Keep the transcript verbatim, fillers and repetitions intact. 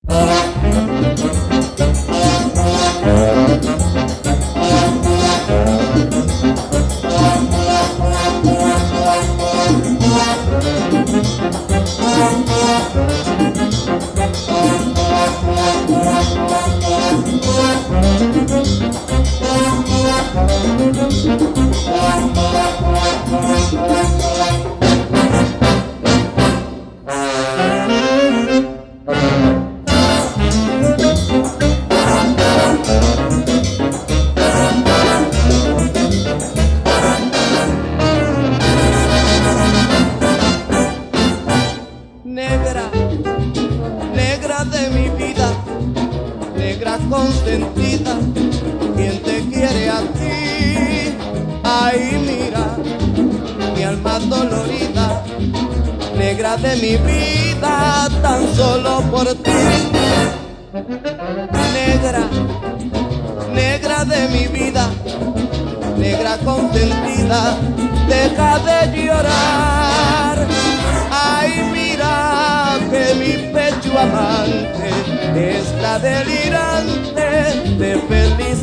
Negra, negra de mi vida, negra consentida, ¿quién te quiere a ti? Ay, mira, mi alma dolorida, negra de mi vida, tan solo por ti. Negra, negra de mi vida, negra consentida, deja de llorar. Ay, mira que mi pecho amante está delirante de felicidad.